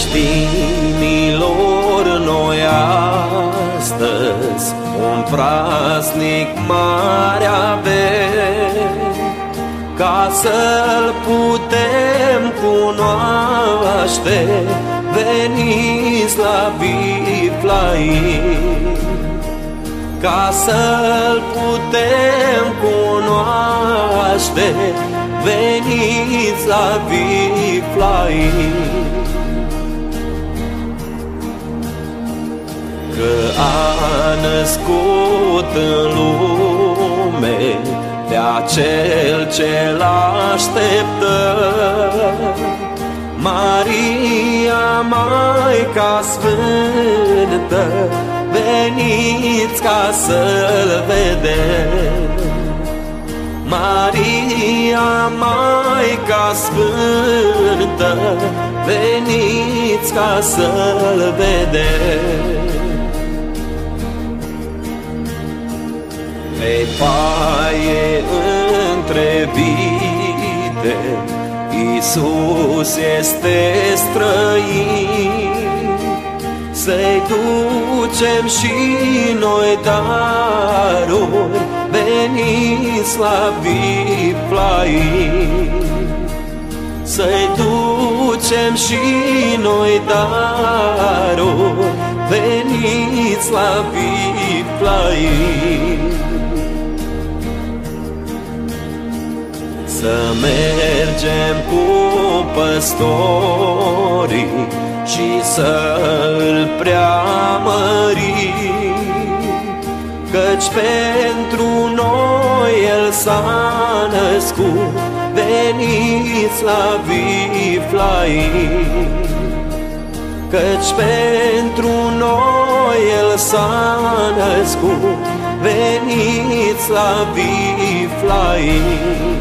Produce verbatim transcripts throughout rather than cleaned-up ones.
Creștinilor, noi astăzi un praznic mare avem, ca să-L putem cunoaște. Veniți la Viflaim, ca să-L putem cunoaște. Veniți la Viflaim, că a născut în lume pe acel ce-L așteptă. Maria, Maica Sfântă, veniți ca să-L vedem. Maria, Maica Sfântă, veniți ca să-L vedem. Pe paie între vite, Iisus este străin. Să-i ducem și noi daruri, veniți la Viflaim. Să-i ducem și noi daruri, veniți la Viflaim. Să mergem cu păstorii și să-L preamărim, căci pentru noi El s-a născut. Veniți la Viflaim, căci pentru noi El s-a născut. Veniți la Viflaim.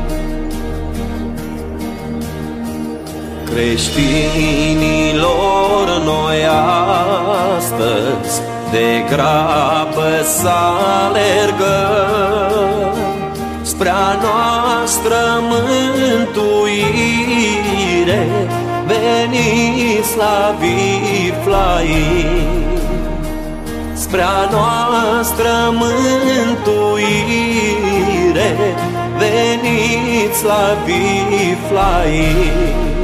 Creștinilor, noi astăzi de grabă să alergăm spre-a noastră mântuire. Veniți la Viflaim, spre-a noastră mântuire. Veniți la Viflaim.